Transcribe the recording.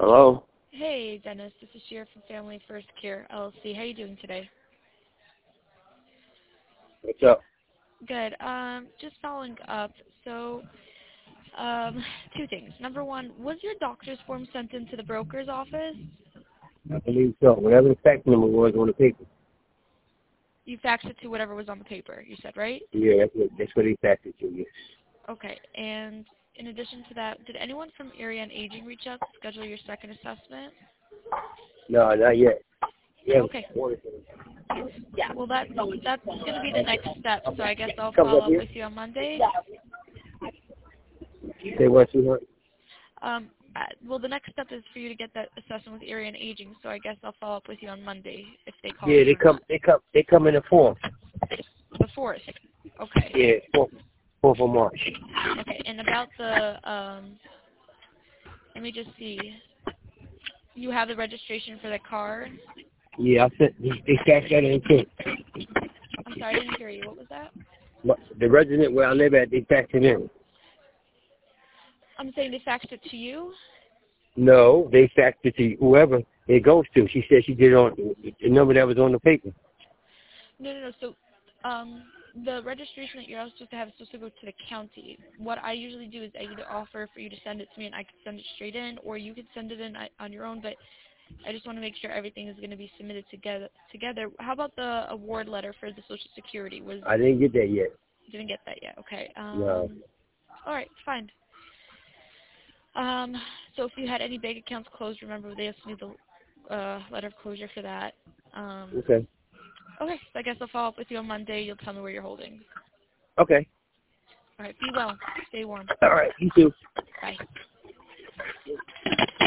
Hello? Hey, Dennis. This is Shira from Family First Care, LLC. How are you doing today? What's up? Good. Just following up. So, two things. Number one, was your doctor's form sent into the broker's office? I believe so. Whatever the fax number was on the paper. You faxed it to whatever was on the paper, you said, right? Yeah, that's what he faxed it to, yes. Okay. And in addition to that, did anyone from Area and Aging reach out to schedule your second assessment? No, not yet. Yeah. Okay. Well, that's going to be the next step, so I guess I'll Comes follow up up here. with you on Monday. Say what, sweetheart? Well, the next step is for you to get that assessment with Area and Aging, so I guess I'll follow up with you on Monday if they call Yeah, you. they come in the form. The 4th. Okay. Yeah, 4th of March. Okay, and about the, let me just see. You have the registration for the car? Yeah, they faxed that in too. I'm sorry, I didn't hear you. What was that? The resident where I live at, they faxed it in. I'm saying they faxed it to you? No, they faxed it to whoever it goes to. She said she did it on the number that was on the paper. No. So, the registration that you're supposed to have is supposed to go to the county. What I usually do is I either offer for you to send it to me and I can send it straight in, or you could send it in on your own, but I just want to make sure everything is going to be submitted together. How about the award letter for the Social Security? I didn't get that yet. Didn't get that yet. Okay. No. All right, fine. So if you had any bank accounts closed, remember they asked me the letter of closure for that. Okay. Okay, so I guess I'll follow up with you on Monday. You'll tell me where you're holding. Okay. All right, be well. Stay warm. All right, you too. Bye.